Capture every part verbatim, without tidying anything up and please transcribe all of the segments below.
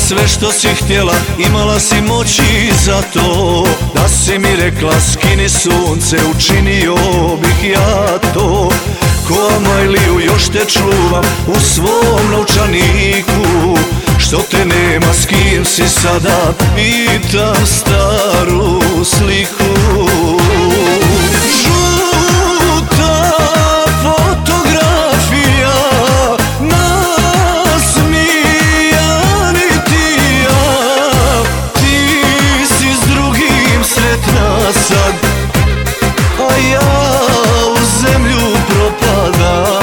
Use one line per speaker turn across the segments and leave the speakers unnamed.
sve što si htjela, imala si moći za to. Da si mi rekla skini sunce, učinio bih ja to. Ko Amajliju još te čuvam u svom novčaniku. Što te nema, s kim si sada, pitam staru sliku. Žuta fotografija, nasmijaniti ja. Ti si s drugim sretna sad, a ja u zemlju propadam.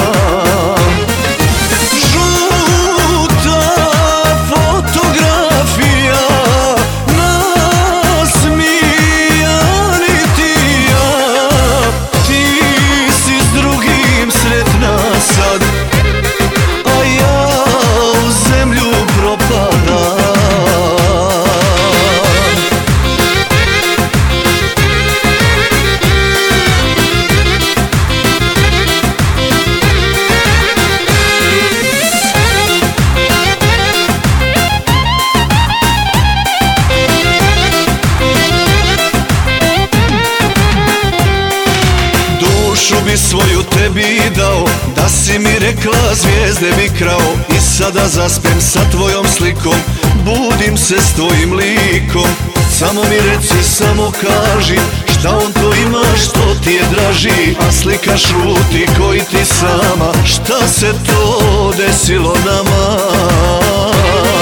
Dušu bi svoju tebi dao, da si mi rekla zvijezde bi krao. I sada zaspem sa tvojom slikom, budim se s tvojim likom. Samo mi reci, samo kaži, šta on to ima što ti je draži. A slika šuti koji ti sama, šta se to desilo nama.